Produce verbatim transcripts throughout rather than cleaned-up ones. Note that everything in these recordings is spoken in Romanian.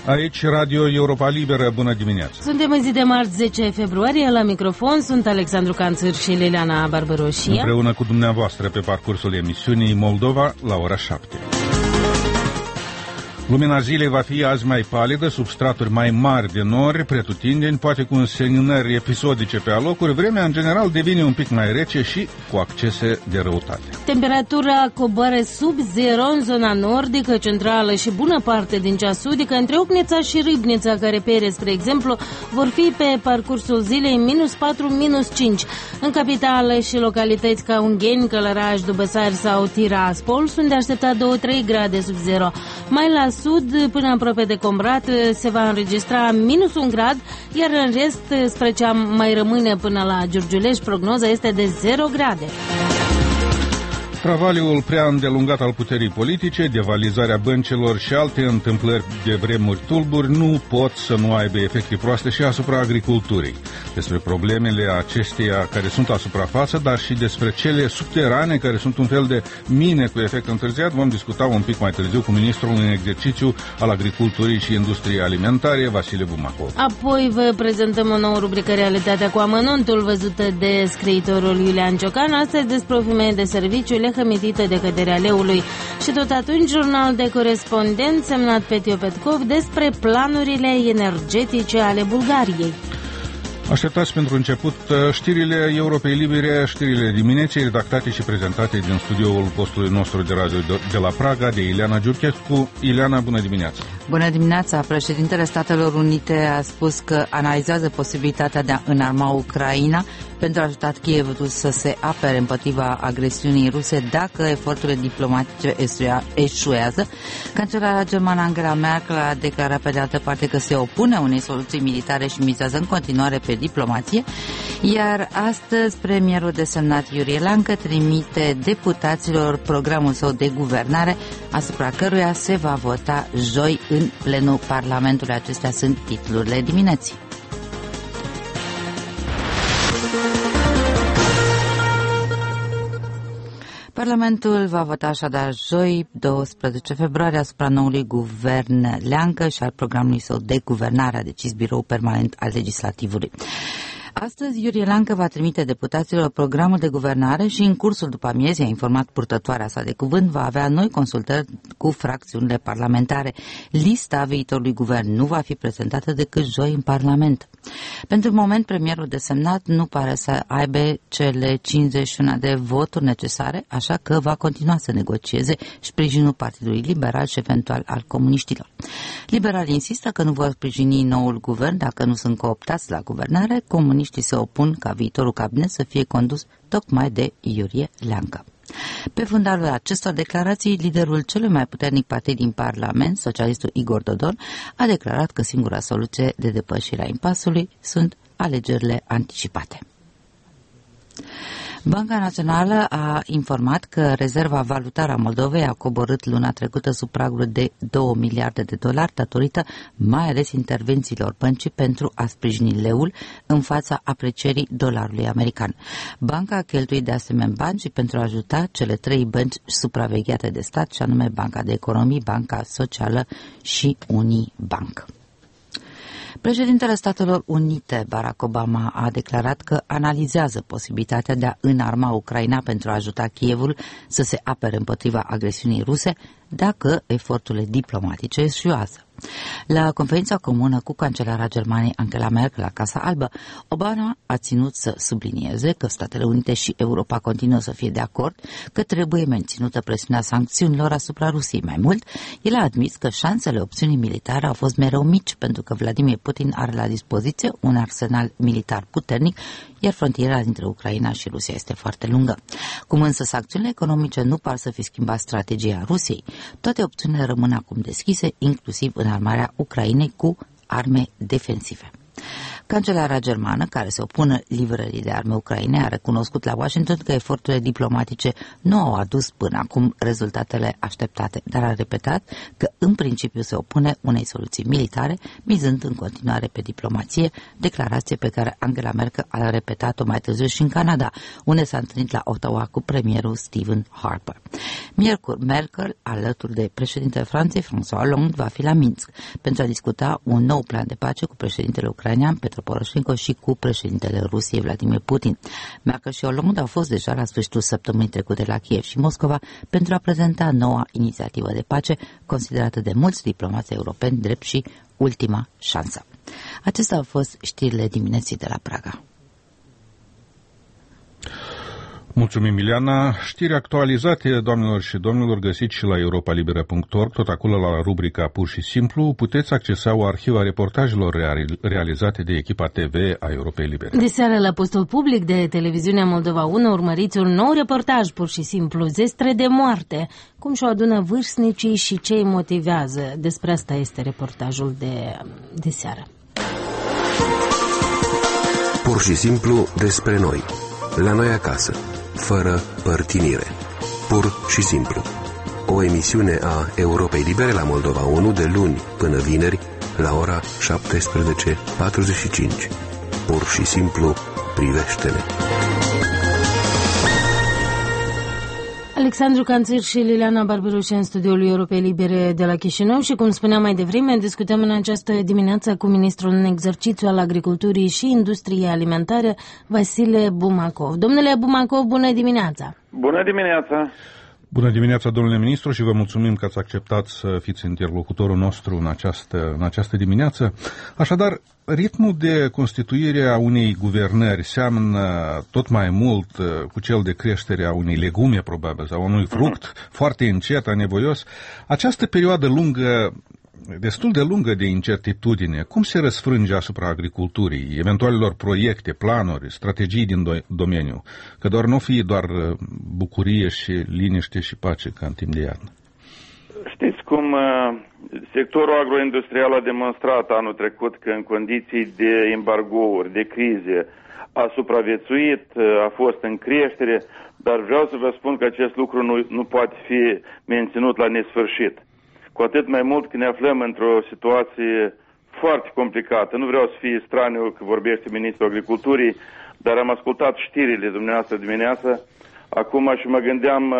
Aici Radio Europa Liberă, bună dimineața! Suntem în zi de marți zece februarie, la microfon sunt Alexandru Canțăr și Liliana Barbăroșia. Împreună cu dumneavoastră pe parcursul emisiunii Moldova la ora șapte. Lumina zilei va fi azi mai palidă, sub straturi mai mari de nori, pretutindeni, poate cu înseninări episodice pe alocuri. Vremea, în general, devine un pic mai rece și cu accese de răutate. Temperatura coboară sub zero în zona nordică, centrală și bună parte din cea sudică. Între Ocnița și Râbnița, care pere, spre exemplu, vor fi pe parcursul zilei minus patru, minus cinci. În capitală și localități ca Ungheni, Călăraș, Dubăsari sau Tiraspol sunt de așteptat două trei grade sub zero. Mai la sud, până aproape de Comrat, se va înregistra minus un grad, iar în rest, spre cea mai rămâne până la Giurgiulești, prognoza este de zero grade. Travaliul prea îndelungat al puterii politice, devalizarea băncilor și alte întâmplări de vremuri tulburi nu pot să nu aibă efecte proaste și asupra agriculturii. Despre problemele acesteia care sunt la suprafață, dar și despre cele subterane care sunt un fel de mine cu efect întârziat, vom discuta un pic mai târziu cu ministrul în exercițiu al agriculturii și industriei alimentare, Vasile Bumacov. Apoi vă prezentăm o nouă rubrică, Realitatea cu amănuntul, văzută de scriitorul Iulian Ciocan, astăzi despre o femeie de serviciu hămitită de căderea leului și tot atunci jurnal de corespondent semnat Petio Petkov despre planurile energetice ale Bulgariei. Așteptați pentru început știrile Europei Libere, știrile dimineții, redactate și prezentate din studioul postului nostru de radio de la Praga, de Ileana Giurchescu. Ileana, bună dimineața! Bună dimineața! Președintele Statelor Unite a spus că analizează posibilitatea de a înarma Ucraina pentru a ajuta Kievul să se apere împotriva agresiunii ruse dacă eforturile diplomatice eșuează. Cancelarea germană Angela Merkel a declarat pe de altă parte că se opune unei soluții militare și mizează în continuare pe diplomație, iar astăzi premierul desemnat Iurie Lancă trimite deputaților programul său de guvernare, asupra căruia se va vota joi în plenul Parlamentului. Acestea sunt titlurile dimineții. Parlamentul va vota așadar joi, douăsprezece februarie, asupra noului guvern Leancă și al programului său de guvernare, a decis Biroul Permanent al Legislativului. Astăzi, Iurie Lancă va trimite deputaților programul de guvernare și în cursul după amiezii, a informat purtătoarea sa de cuvânt, va avea noi consultări cu fracțiunile parlamentare. Lista viitorului guvern nu va fi prezentată decât joi în Parlament. Pentru moment, premierul desemnat nu pare să aibă cele cincizeci și unu de voturi necesare, așa că va continua să negocieze sprijinul Partidului Liberal și eventual al comuniștilor. Liberalii insistă că nu vor sprijini noul guvern dacă nu sunt cooptați la guvernare. Comuniștii se opun ca viitorul cabinet să fie condus tocmai de Iurie Leancă. Pe fundalul acestor declarații, liderul celui mai puternic partid din Parlament, socialistul Igor Dodon, a declarat că singura soluție de depășire a impasului sunt alegerile anticipate. Banca Națională a informat că rezerva valutară a Moldovei a coborât luna trecută sub pragul de două miliarde de dolari datorită mai ales intervențiilor băncii pentru a sprijini leul în fața aprecierii dolarului american. Banca a cheltuit de asemenea bani și pentru a ajuta cele trei bănci supravegheate de stat, și anume Banca de Economie, Banca Socială și Unibank. Președintele Statelor Unite, Barack Obama, a declarat că analizează posibilitatea de a înarma Ucraina pentru a ajuta Kievul să se apere împotriva agresiunii ruse dacă eforturile diplomatice eșuează. La conferința comună cu cancelara Germaniei Angela Merkel la Casa Albă, Obama a ținut să sublinieze că Statele Unite și Europa continuă să fie de acord că trebuie menținută presiunea sancțiunilor asupra Rusiei. Mai mult, el a admis că șansele opțiunii militare au fost mereu mici pentru că Vladimir Putin are la dispoziție un arsenal militar puternic, iar frontiera dintre Ucraina și Rusia este foarte lungă. Cum însă sancțiunile economice nu par să fi schimbat strategia Rusiei, toate opțiunile rămân acum deschise, inclusiv înarmarea Ucrainei cu arme defensive. Cancelara germană, care se opune livrării de arme Ucrainei, a recunoscut la Washington că eforturile diplomatice nu au adus până acum rezultatele așteptate, dar a repetat că în principiu se opune unei soluții militare, mizând în continuare pe diplomație, declarație pe care Angela Merkel a repetat-o mai târziu și în Canada, unde s-a întâlnit la Ottawa cu premierul Stephen Harper. Miercuri, Merkel, alături de președintele Franței, François Hollande, va fi la Minsk pentru a discuta un nou plan de pace cu președintele ucrainean Petro Poroșenko și cu președintele Rusiei Vladimir Putin. Merkel și Hollande au fost deja la sfârșitul săptămânii trecute la Kiev și Moscova pentru a prezenta noua inițiativă de pace, considerată de mulți diplomați europeni drept și ultima șansă. Acestea au fost știrile dimineții de la Praga. Mulțumim, Miliana. Știri actualizate, doamnelor și domnilor, găsiți și la europa libera punct org, tot acolo la rubrica Pur și Simplu, puteți accesa o arhivă a reportajelor realizate de echipa T V a Europei Libere. De seară la postul public de televiziunea Moldova unu urmăriți un nou reportaj, Pur și Simplu, Zestre de moarte, cum și-o adună vârstnicii și ce îi motivează. Despre asta este reportajul de, de seară. Pur și Simplu despre noi, la noi acasă, fără părtinire. Pur și Simplu. O emisiune a Europei Libere la Moldova unu de luni până vineri la ora șaptesprezece patruzeci și cinci. Pur și Simplu, privește-ne. Alexandru Canțir și Liliana Barberuș în studioul Europei Libere de la Chișinău și, cum spuneam mai devreme, discutăm în această dimineață cu ministrul în exercițiu al Agriculturii și Industriei Alimentare, Vasile Bumacov. Domnule Bumacov, bună dimineața! Bună dimineața! Bună dimineața, domnule ministru, și vă mulțumim că ați acceptat să fiți interlocutorul nostru în această, în această dimineață. Așadar, ritmul de constituire a unei guvernări seamănă tot mai mult cu cel de creștere a unei legume, probabil, sau unui fruct uh-huh. foarte încet, anevoios. Această perioadă lungă, destul de lungă de incertitudine, cum se răsfrânge asupra agriculturii, eventualelor proiecte, planuri, strategii din do- domeniu, că doar nu fie doar bucurie și liniște și pace ca în timp de iarnă? Știți cum sectorul agroindustrial a demonstrat anul trecut că în condiții de embargouri, de crize, a supraviețuit, a fost în creștere, dar vreau să vă spun că acest lucru nu, nu poate fi menținut la nesfârșit. Cu atât mai mult că ne aflăm într-o situație foarte complicată. Nu vreau să fie straniu că vorbește Ministrul Agriculturii, dar am ascultat știrile dumneavoastră dimineața acum și mă gândeam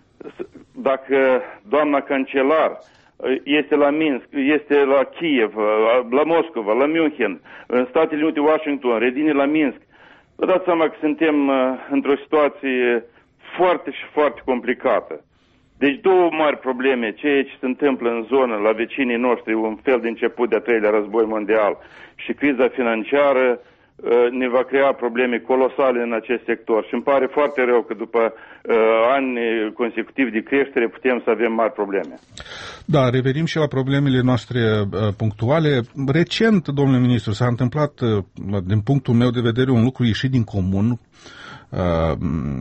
dacă doamna cancelar este la Minsk, este la Kiev, la Moscova, la München, în Statele Unite, Washington, Redini la Minsk. Vă dați seama că suntem într-o situație foarte și foarte complicată. Deci două mari probleme, ceea ce se întâmplă în zonă, la vecinii noștri, un fel de început de-a treilea război mondial și criza financiară ne va crea probleme colosale în acest sector. Și îmi pare foarte rău că după uh, ani consecutivi de creștere putem să avem mari probleme. Da, revenim și la problemele noastre uh, punctuale. Recent, domnule ministru, s-a întâmplat, uh, din punctul meu de vedere, un lucru ieșit din comun. Uh,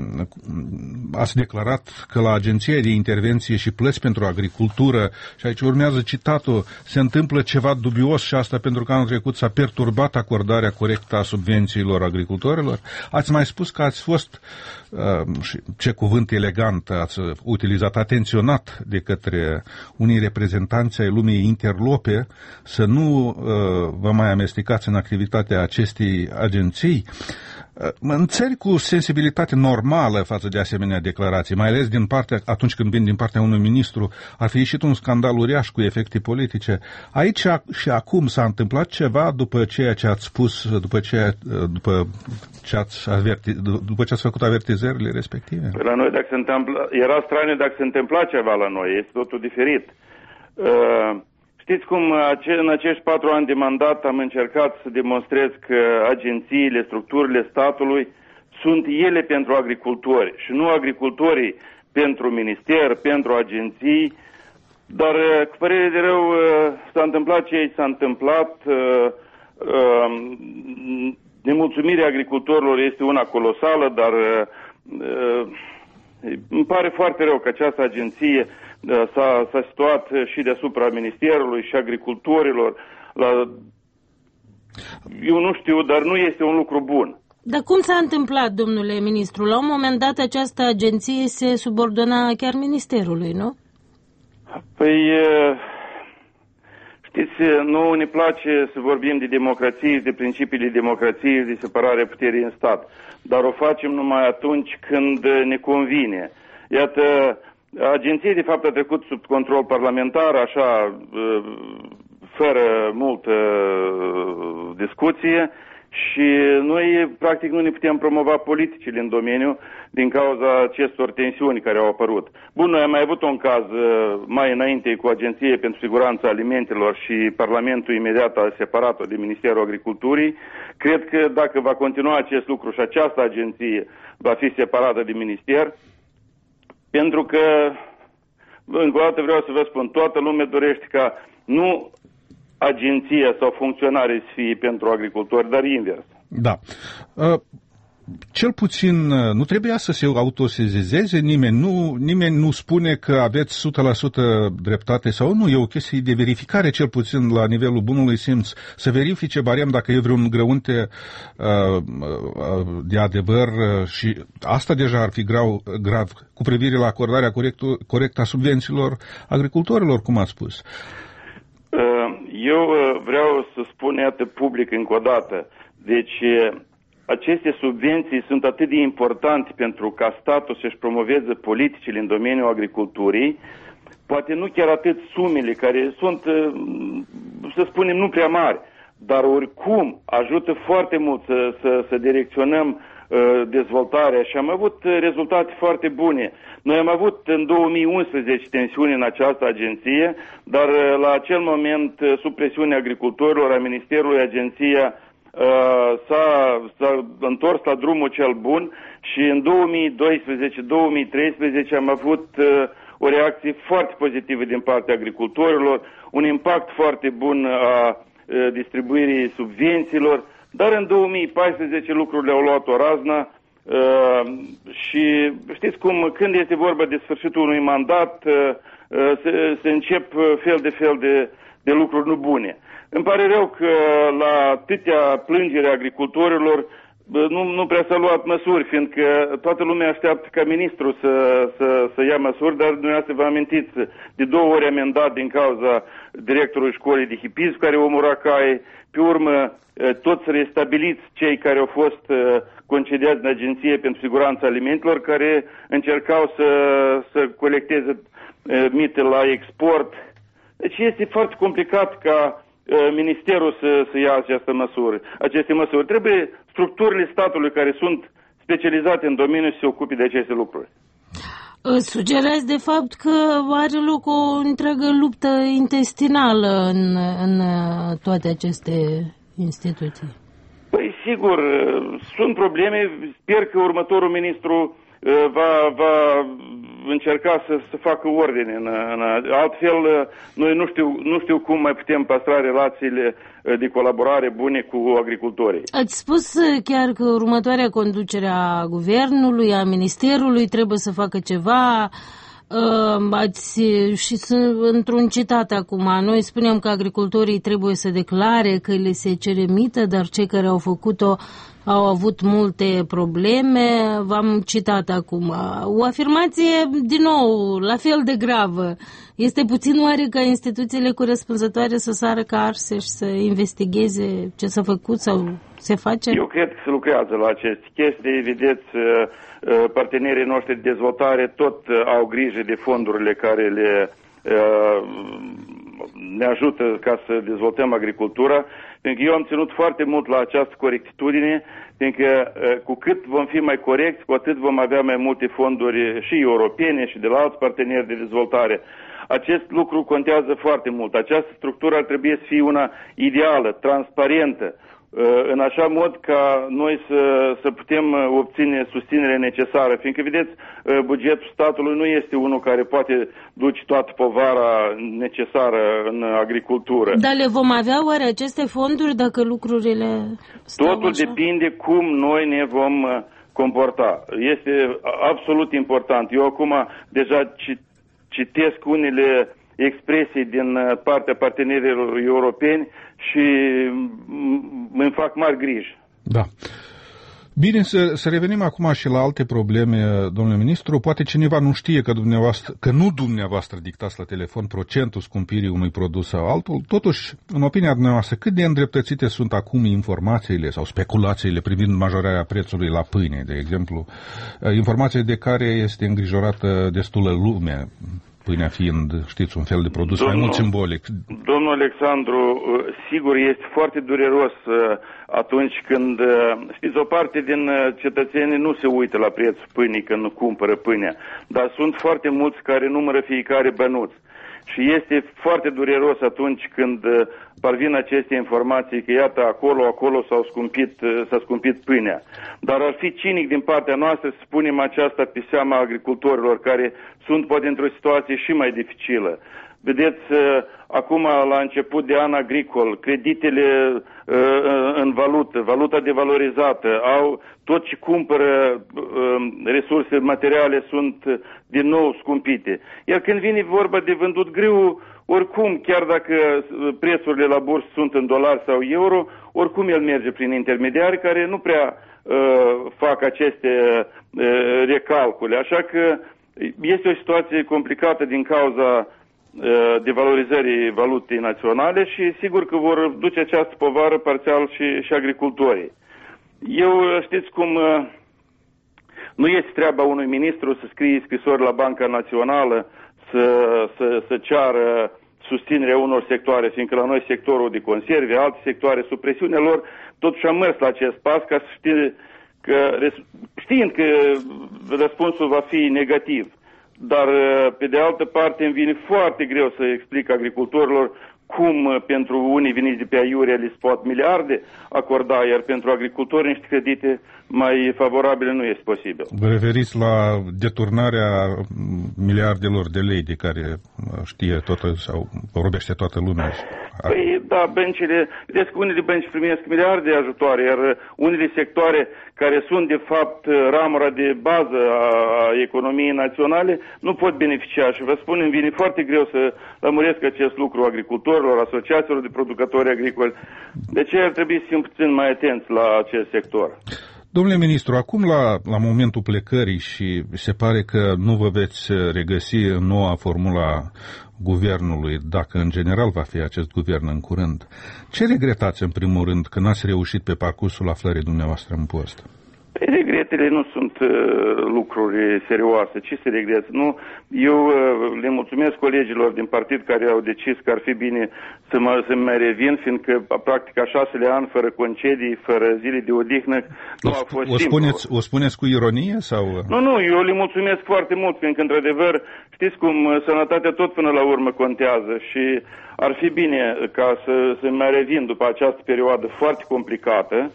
ați declarat că la Agenția de Intervenție și Plăți pentru Agricultură, și aici urmează citatul, se întâmplă ceva dubios și asta pentru că anul trecut s-a perturbat acordarea corectă a subvențiilor agricultorilor. Ați mai spus că ați fost, uh, și ce cuvânt elegant ați utilizat, atenționat de către unii reprezentanți ai lumii interlope să nu uh, vă mai amestecați în activitatea acestei agenții. În țări cu sensibilitate normală față de asemenea declarații, mai ales din partea, atunci când vin din partea unui ministru, ar fi ieșit un scandal uriaș cu efecte politice. Aici și acum s-a întâmplat ceva după ceea ce ați spus, după ce, după ce ați, averti, după ce ați făcut avertizările respective? La noi, dacă se întâmpla, era straniu dacă se întâmpla ceva la noi, este totul diferit. Uh... Știți cum în acești patru ani de mandat am încercat să demonstrez că agențiile, structurile statului sunt ele pentru agricultori și nu agricultorii pentru minister, pentru agenții, dar cu părere de rău s-a întâmplat ce s-a întâmplat. Nemulțumirea agricultorilor este una colosală, dar îmi pare foarte rău că această agenție s-a, s-a situat și deasupra Ministerului și agricultorilor. La... Eu nu știu, dar nu este un lucru bun. Dar cum s-a întâmplat, domnule ministru? La un moment dat această agenție se subordona chiar Ministerului, nu? Păi, știți, nouă ne place să vorbim de democrație, de principiile democrației, de separarea puterii în stat. Dar o facem numai atunci când ne convine. Iată, Agenția, de fapt, a trecut sub control parlamentar, așa, fără multă discuție, și noi, practic, nu ne putem promova politicile în domeniu din cauza acestor tensiuni care au apărut. Bun, noi am mai avut un caz mai înainte cu Agenția pentru Siguranța Alimentelor și Parlamentul imediat a separat-o de Ministerul Agriculturii. Cred că dacă va continua acest lucru și această agenție va fi separată de minister, pentru că, încă o dată vreau să vă spun, toată lumea dorește ca nu agenția sau funcționarii să fie pentru agricultori, dar invers. Da. Uh, cel puțin nu trebuia să se autosezeze nimeni. Nu, nimeni nu spune că aveți o sută la sută dreptate sau nu. E o chestie de verificare, cel puțin la nivelul bunului simț. Să verifice barem dacă e vreun grăunte uh, de adevăr și asta deja ar fi grav, grav cu privire la acordarea corectă a subvențiilor agricultorilor, cum ați spus. Eu vreau să spun, iată, public încă o dată. Deci, aceste subvenții sunt atât de importante pentru ca statul să-și promoveze politicile în domeniul agriculturii, poate nu chiar atât sumele, care sunt, să spunem, nu prea mari, dar oricum ajută foarte mult să, să, să direcționăm dezvoltarea și am avut rezultate foarte bune. Noi am avut în două mii unsprezece tensiuni în această agenție, dar la acel moment, sub presiunea agricultorilor, a Ministerului, agenția s-a, s-a întors la drumul cel bun și în două mii doisprezece două mii treisprezece am avut o reacție foarte pozitivă din partea agricultorilor, un impact foarte bun a distribuirii subvențiilor, dar în două mii paisprezece lucrurile au luat o raznă uh, și știți cum, când este vorba de sfârșitul unui mandat, uh, se, se încep fel de fel de, de lucruri nu bune. Îmi pare rău că la atâtea plângere agricultorilor nu, nu prea s-a luat măsuri, fiindcă toată lumea așteaptă ca ministru să, să, să ia măsuri, dar dumneavoastră vă amintiți, de două ori amendat din cauza directorului școlii de hipism care omora cai, pe urmă toți restabiliți cei care au fost concediați în Agenție pentru Siguranța Alimentelor, care încercau să, să colecteze mite la export. Deci este foarte complicat ca Ministerul să, să ia această măsură, aceste măsuri. Trebuie structurile statului care sunt specializate în domeniu să se ocupe de aceste lucruri. Sugerați de fapt că are loc o întreagă luptă intestinală în, în toate aceste instituții. Păi sigur, sunt probleme. Sper că următorul ministru va, va încerca să, să facă ordine. În, în, altfel, noi nu știu, nu știu cum mai putem păstra relațiile de colaborare bune cu agricultorii. Ați spus chiar că următoarea conducere a guvernului, a ministerului, trebuie să facă ceva. Ați, și într-un citat acum, noi spunem că agricultorii trebuie să declare că le se cere mită, dar cei care au făcut-o au avut multe probleme. V-am citat acum. O afirmație, din nou, la fel de gravă. Este puțin oare ca instituțiile corespunzătoare să sară ca arse și să investigheze ce s-a făcut sau se face? Eu cred că se lucrează la aceste chestii. Vedeți, partenerii noștri de dezvoltare tot au grijă de fondurile care le ne ajută ca să dezvoltăm agricultura, pentru că eu am ținut foarte mult la această corectitudine, pentru că cu cât vom fi mai corecți, cu atât vom avea mai multe fonduri și europene și de la alți parteneri de dezvoltare. Acest lucru contează foarte mult. Această structură ar trebui să fie una ideală, transparentă, în așa mod ca noi să, să putem obține susținerea necesară, fiindcă, vedeți, bugetul statului nu este unul care poate duce toată povara necesară în agricultură. Dar le vom avea oare aceste fonduri dacă lucrurile stau Totul așa? depinde cum noi ne vom comporta. Este absolut important. Eu acum deja citesc unele expresii din partea partenerilor europeni și îmi fac mari griji. Da. Bine, să, să revenim acum și la alte probleme, domnule ministru. Poate cineva nu știe că, dumneavoastră, că nu dumneavoastră dictați la telefon procentul scumpirii unui produs sau altul. Totuși, în opinia dumneavoastră, cât de îndreptățite sunt acum informațiile sau speculațiile privind majorarea prețului la pâine, de exemplu, informații de care este îngrijorată destulă lume, pâinea fiind, știți, un fel de produs domnul, mai mult simbolic. Domnul Alexandru, sigur, este foarte dureros atunci când, știți, o parte din cetățenii nu se uită la prețul pâinii când cumpără pâinea, dar sunt foarte mulți care numără fiecare bănuț. Și este foarte dureros atunci când parvin aceste informații că iată acolo, acolo s-au scumpit, s-a scumpit pâinea. Dar ar fi cinic din partea noastră să spunem aceasta pe seama agricultorilor care sunt poate într-o situație și mai dificilă. Vedeți, acum la început de an agricol, creditele în valută, valuta devalorizată, au tot ce cumpără resurse materiale sunt din nou scumpite. Iar când vine vorba de vândut grâu, oricum, chiar dacă prețurile la bursă sunt în dolari sau euro, oricum el merge prin intermediari care nu prea uh, fac aceste uh, recalcule. Așa că este o situație complicată din cauza de valorizării valutei naționale și sigur că vor duce această povară parțial și, și agricultorii. Eu, știți cum, nu este treaba unui ministru să scrie scrisori la Banca Națională să, să, să ceară susținerea unor sectoare, fiindcă la noi sectorul de conserve, alte sectoare, sub presiunea lor, totuși am mers la acest pas ca să știe că, știind că răspunsul va fi negativ. Dar, pe de altă parte, îmi vine foarte greu să explic agricultorilor cum pentru unii veniți de pe aiurea li se pot miliarde acorda, iar pentru agricultori niște credite mai favorabile nu este posibil. Vă referiți la deturnarea miliardelor de lei de care știe toată sau vorbește toată lumea? Păi, da, băncile, vedeți că unele bănci primesc miliarde de ajutoare, iar unele sectoare care sunt, de fapt, ramura de bază a, a economiei naționale, nu pot beneficia. Și vă spun, îmi vine foarte greu să lămuresc acest lucru agricultorilor, asociațiilor de producători agricoli. De ce ar trebui să fim puțin mai atenți la acest sector? Domnule ministru, acum la, la momentul plecării și se pare că nu vă veți regăsi în noua formula guvernului, dacă în general va fi acest guvern în curând, ce regretați în primul rând că n-ați reușit pe parcursul aflării dumneavoastră în post? Regretele nu sunt uh, lucruri serioase. Ce se regretă? Nu, eu uh, le mulțumesc colegilor din partid care au decis că ar fi bine să mă, să mai revin, fiindcă practic a șasele ani fără concedii, fără zile de odihnă, nu a fost o simplu. Spuneți, o spuneți cu ironie? Sau? Nu, nu, eu le mulțumesc foarte mult, fiindcă într-adevăr știți cum sănătatea tot până la urmă contează și ar fi bine ca să, să mai revin după această perioadă foarte complicată.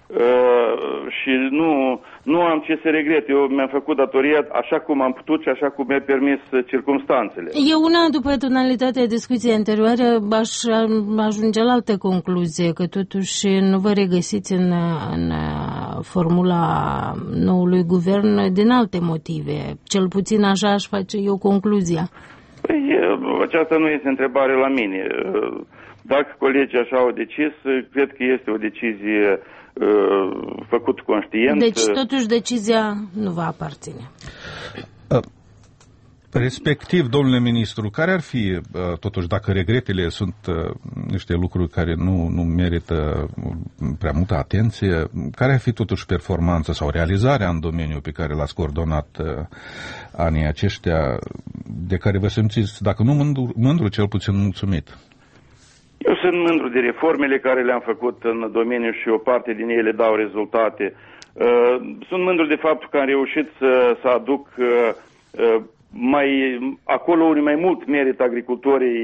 Uh, și nu, nu am ce să regret. Eu mi-am făcut datoria așa cum am putut și așa cum mi-a permis circumstanțele. Eu una, după tonalitatea discuției anterioare, aș ajunge la altă concluzie, că totuși nu vă regăsiți în, în formula noului guvern din alte motive. Cel puțin așa aș face eu concluzia. Păi, aceasta nu este întrebare la mine. Dacă colegii așa au decis, cred că este o decizie făcut conștient. Deci, totuși, decizia nu va aparține. Respectiv, domnule ministru, care ar fi, totuși, dacă regretele sunt niște lucruri care nu, nu merită prea multă atenție, care ar fi, totuși, performanța sau realizarea în domeniul pe care l-ați coordonat anii aceștia, de care vă simțiți, dacă nu mândru, mândru cel puțin mulțumit? Eu sunt mândru de reformele care le-am făcut în domeniu și o parte din ele dau rezultate. Sunt mândru de faptul că am reușit să, să aduc mai, acolo unde mai mult merită agricultorii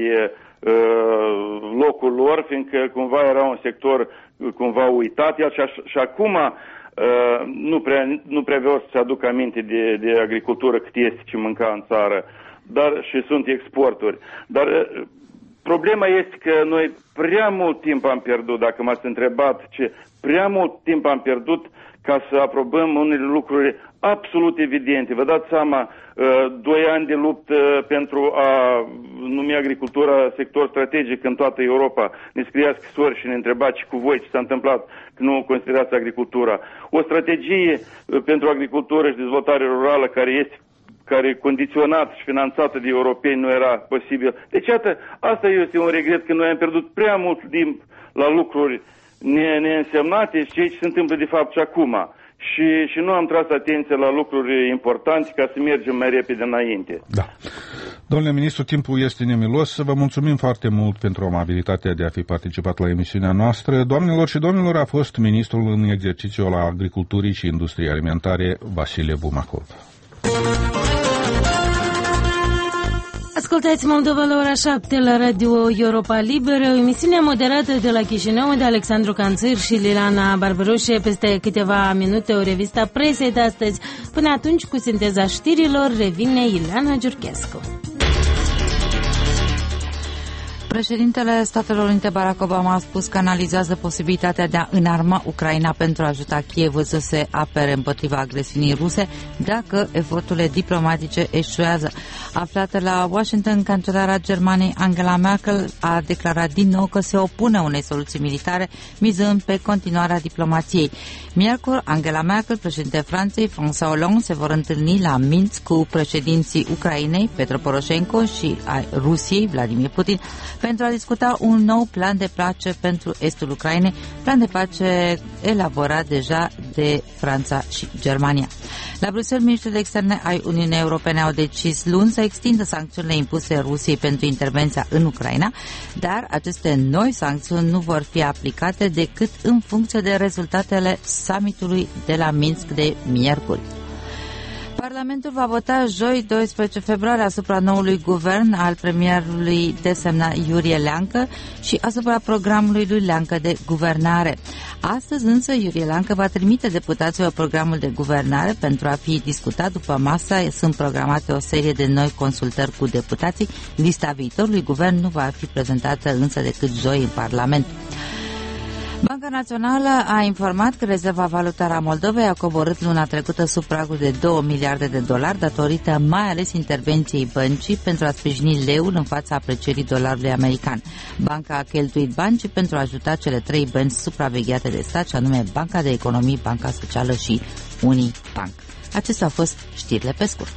locul lor, fiindcă cumva era un sector cumva uitat, iar și, și acum nu prea, nu prea vreau să aduc aminte de, de agricultură cât este ce mânca în țară, dar și sunt exporturi. Dar problema este că noi prea mult timp am pierdut, dacă m-ați întrebat ce, prea mult timp am pierdut ca să aprobăm unele lucruri absolut evidente. Vă dați seama, doi ani de luptă pentru a numi agricultura sector strategic în toată Europa. Ne scria scrisori și ne întreba și cu voi ce s-a întâmplat, că nu considerați agricultura. O strategie pentru agricultură și dezvoltare rurală care este care e condiționat și finanțată de europeni nu era posibil. Deci, iată, asta este un regret, că noi am pierdut prea mult timp la lucruri ne- neînsemnate și ce se întâmplă de fapt și acum. Și, și nu am tras atenție la lucruri importante ca să mergem mai repede înainte. Da. Domnule ministru, timpul este nemilos. Vă mulțumim foarte mult pentru amabilitatea de a fi participat la emisiunea noastră. Doamnelor și domnilor, a fost ministrul în exercițiu al Agriculturii și Industriei Alimentare, Vasile Bumacov. Ascultați Moldova la ora șapte la Radio Europa Liberă, o emisiune moderată de la Chișinău de Alexandru Canțir și Liliana Barberușe. Peste câteva minute o revistă presei de astăzi. Până atunci, cu sinteza știrilor, revine Ileana Giurchescu. Președintele Statelor Unite Barack Obama a spus că analizează posibilitatea de a înarma Ucraina pentru a ajuta Kievul să se apere împotriva agresiunii ruse dacă eforturile diplomatice eșuează. Aflată la Washington, cancelara Germaniei Angela Merkel a declarat din nou că se opune unei soluții militare, mizând pe continuarea diplomației. Miercuri, Angela Merkel, președintele Franței, François Hollande se vor întâlni la Minsk cu președinții Ucrainei, Petro Poroșenko, și a Rusiei, Vladimir Putin, pentru a discuta un nou plan de pace pentru estul Ucrainei, plan de pace elaborat deja de Franța și Germania. La Bruxelles, ministrii de externe ai Uniunii Europene au decis luni să extindă sancțiunile impuse Rusiei pentru intervenția în Ucraina, dar aceste noi sancțiuni nu vor fi aplicate decât în funcție de rezultatele summitului de la Minsk de miercuri. Parlamentul va vota joi, doisprezece februarie, asupra noului guvern al premierului desemnat Iurie Leancă și asupra programului lui Leancă de guvernare. Astăzi însă Iurie Leancă va trimite deputaților programul de guvernare pentru a fi discutat după masă. Sunt programate o serie de noi consultări cu deputații. Lista viitorului guvern nu va fi prezentată însă decât joi în Parlament. Banca Națională a informat că rezerva valutară a Moldovei a coborât luna trecută sub pragul de două miliarde de dolari datorită mai ales intervenției băncii pentru a sprijini leul în fața aprecierii dolarului american. Banca a cheltuit bani pentru a ajuta cele trei bănci supravegheate de stat, și anume Banca de Economie, Banca Socială și Unibank. Acestea au fost știrile pe scurt.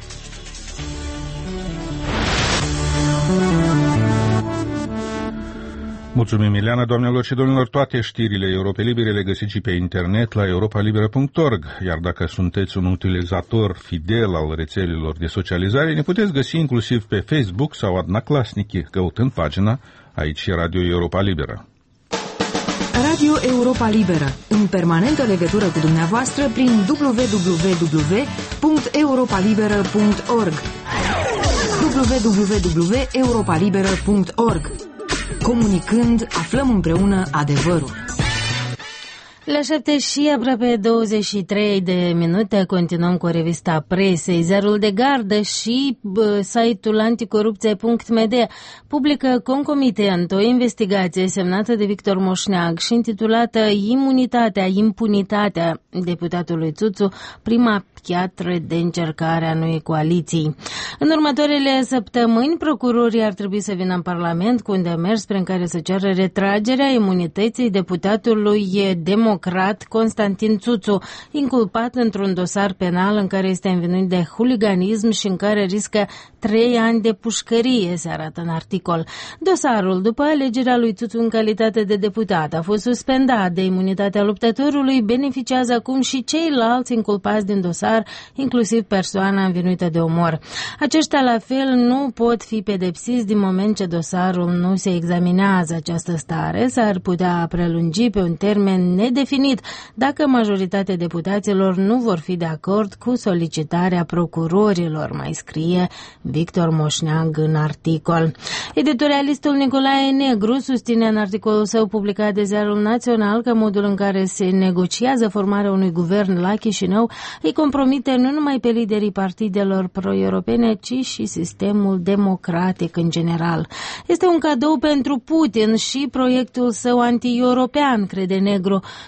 Mulțumim, Ileana. Doamnelor și domnilor, toate știrile Europei Libere le găsiți și pe internet la europa liberă punct org, iar dacă sunteți un utilizator fidel al rețelelor de socializare, ne puteți găsi inclusiv pe Facebook sau Odnoklassniki, căutând pagina Aici e Radio Europa Liberă. Radio Europa Liberă, în permanentă legătură cu dumneavoastră prin w w w punct europa liberă punct org w w w punct europa liberă punct org. Comunicând, aflăm împreună adevărul. La șapte și aproape douăzeci și trei de minute continuăm cu revista presei. Ziarul de Gardă și bă, site-ul anticorupție punct m d publică concomitent o investigație semnată de Victor Moșneag și intitulată Imunitatea, impunitatea deputatului Țuțu, prima piatră de încercare a noii coaliții. În următoarele săptămâni, procurorii ar trebui să vină în Parlament cu un demers prin care să ceară retragerea imunității deputatului democrat Constantin Țuțu, inculpat într-un dosar penal în care este învinuit de huliganism și în care riscă trei ani de pușcărie, se arată în articol. Dosarul, după alegerea lui Țuțu în calitate de deputat, a fost suspendat de imunitatea luptătorului, beneficiază acum și ceilalți inculpați din dosar, inclusiv persoana învinuită de omor. Aceștia, la fel, nu pot fi pedepsiți din moment ce dosarul nu se examinează. Această stare s-ar putea prelungi pe un termen nedefinit dacă majoritatea deputaților nu vor fi de acord cu solicitarea procurorilor, mai scrie Victor Moșneag în articol. Editorialistul Nicolae Negru susține în articolul său publicat de Ziarul Național că modul în care se negociază formarea unui guvern la Chișinău îi compromite nu numai pe liderii partidelor pro-europene, ci și sistemul democratic în general. Este un cadou pentru Putin și proiectul său anti-european, crede Negru,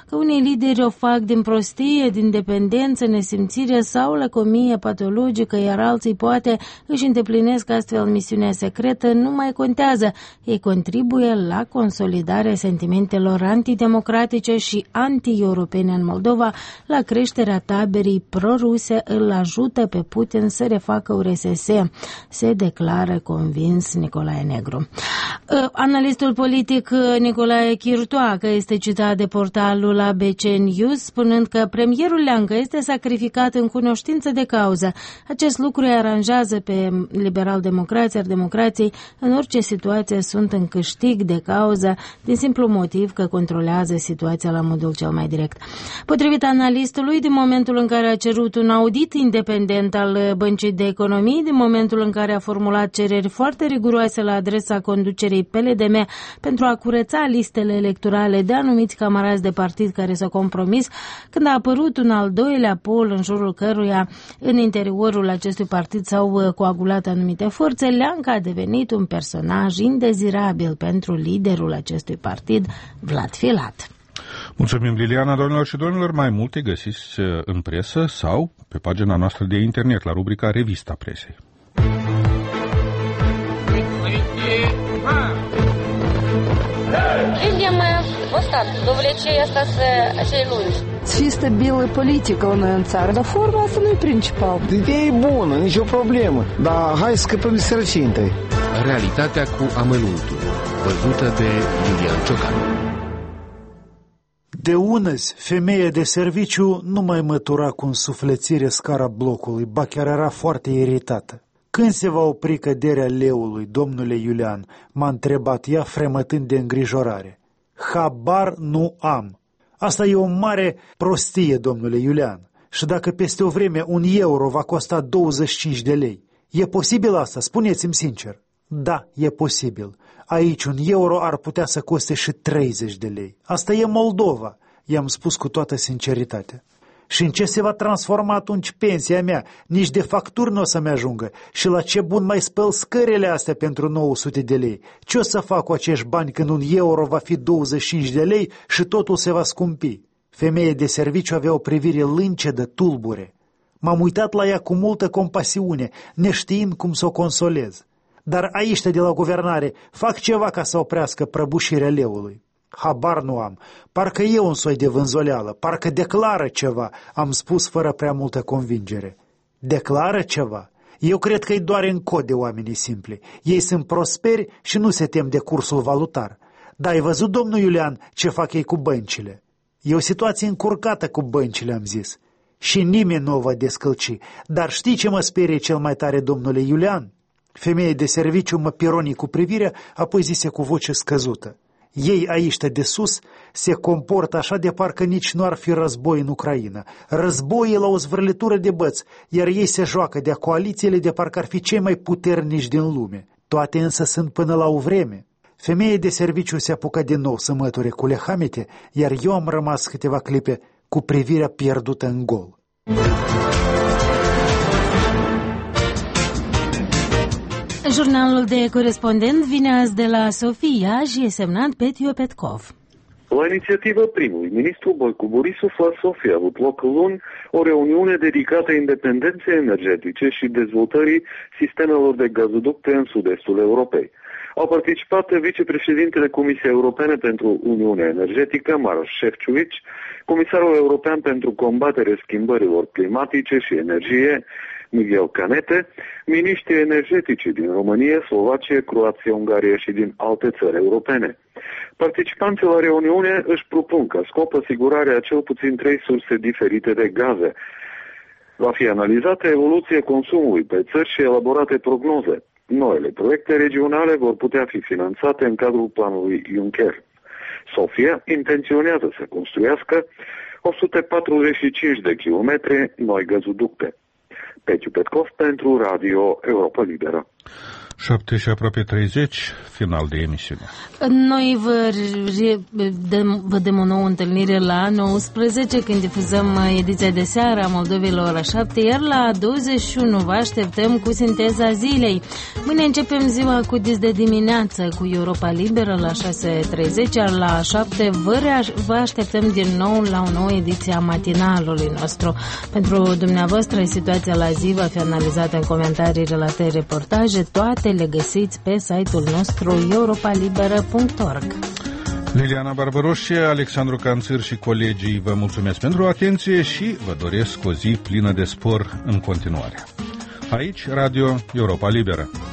că unii lideri o fac din prostie, din dependență, nesimțire sau lăcomie patologică, iar alții poate își îndeplinesc astfel misiunea secretă, nu mai contează. Ei contribuie la consolidarea sentimentelor antidemocratice și anti-europene în Moldova, la creșterea taberii pro-ruse, îl ajută pe Putin să refacă U R S S, se declară convins Nicolae Negru. Analistul politic Nicolae Chirtoacă este citat de portalul A B C News, spunând că premierul Leancă este sacrificat în cunoștință de cauză. Acest lucru îi aranjează pe liberal-democrați, iar democrații în orice situație sunt în câștig de cauză, din simplu motiv că controlează situația la modul cel mai direct. Potrivit analistului, din momentul în care a cerut un audit independent al Băncii de Economii, din momentul în care a formulat cereri foarte riguroase la adresa conducerii P L D M pentru a curăța listele electorale de anumiți camarazi de partid care s-au compromis, când a apărut un al doilea pol în jurul căruia în interiorul acestui partid s-au coagulat anumite forțe, Leancă a devenit un personaj indezirabil pentru liderul acestui partid, Vlad Filat. Mulțumim, Liliana. Doamnelor și domnilor, mai multe găsiți în presă sau pe pagina noastră de internet, la rubrica Revista Presei. Видимо, вот так, довлечение остаться acei lungi. Și stabilă politică la noi în țară, dar forma asta nu e principal. Ideea e bună, nicio problemă, dar hai să scăpăm de sărăcie întâi. Realitatea cu amănuntul, văzută de Iulian Ciocan. De unăzi, femeia de serviciu nu mai mătura cu însuflețire scara blocului, ba chiar era foarte iritată. Când se va opri căderea leului, domnule Iulian? M-a întrebat ea, fremătând de îngrijorare. Habar nu am. Asta e o mare prostie, domnule Iulian. Și dacă peste o vreme un euro va costa douăzeci și cinci de lei, e posibil asta? Spuneți-mi sincer. Da, e posibil. Aici un euro ar putea să coste și treizeci de lei. Asta e Moldova, i-am spus cu toată sinceritatea. Și în ce se va transforma atunci pensia mea? Nici de facturi nu o să-mi ajungă. Și la ce bun mai spăl scările astea pentru nouă sute de lei? Ce o să fac cu acești bani când un euro va fi douăzeci și cinci de lei și totul se va scumpi? Femeia de serviciu avea o privire lâncedă, tulbure. M-am uitat la ea cu multă compasiune, neștiind cum să o consolez. Dar aici de la guvernare fac ceva ca să oprească prăbușirea leului. Habar nu am. Parcă e un soi de vânzoleală, parcă declară ceva, am spus fără prea multă convingere. Declară ceva? Eu cred că-i doar în cod de oamenii simpli. Ei sunt prosperi și nu se tem de cursul valutar. Dar ai văzut, domnul Iulian, ce fac ei cu băncile? E o situație încurcată cu băncile, am zis. Și nimeni nu o va descălci. Dar știi ce mă sperie cel mai tare, domnule Iulian? Femeia de serviciu mă pironi cu privirea, apoi zise cu voce scăzută. Ei aici de sus se comportă așa de parcă nici nu ar fi război în Ucraina. Război e la o zvârlitură de băți, iar ei se joacă de-a coalițiile de parcă ar fi cei mai puternici din lume. Toate însă sunt până la o vreme. Femeia de serviciu se apucă din nou să măture cu lehamete, iar eu am rămas câteva clipe cu privirea pierdută în gol. Jurnalul de corespondent vine azi de la Sofia și e semnat Petio Petkov. La inițiativa primului ministru Boicu Borisov la Sofia a avut loc luni o reuniune dedicată independenței energetice și dezvoltării sistemelor de gazoducte în sud-estul Europei. Au participat vicepreședintele Comisiei Europene pentru Uniunea Energetică, Maroš Šefčovič, Comisarul European pentru combaterea schimbărilor climatice și energie, Miguel Canete, miniștrii energetici din România, Slovacia, Croația, Ungaria și din alte țări europene. Participanții la reuniune își propun ca scop asigurarea a cel puțin trei surse diferite de gaze. Va fi analizată evoluția consumului pe țări și elaborate prognoze. Noile proiecte regionale vor putea fi finanțate în cadrul planului Juncker. Sofia intenționează să construiască o sută patruzeci și cinci de kilometri noi gazoducte. Petio Petkov pentru Radio Europa Liberă. șapte și aproape treizeci, final de emisiune. Noi vă, re, dăm, vă dăm o nouă întâlnire la nouăsprezece, când difuzăm ediția de seară a Moldovei la ora șapte, iar la douăzeci și unu vă așteptăm cu sinteza zilei. Mâine începem ziua cu dis de dimineață cu Europa Liberă la șase și treizeci, iar la șapte vă, rea, vă așteptăm din nou la o nouă ediție a matinalului nostru. Pentru dumneavoastră, situația la zi va fi analizată în comentarii, relatări, reportaje. Toate le găsiți pe site-ul nostru europa liberă punct org. Liliana Barbaroșie, Alexandru Canțir și colegii vă mulțumesc pentru atenție și vă doresc o zi plină de spor în continuare. Aici, Radio Europa Liberă.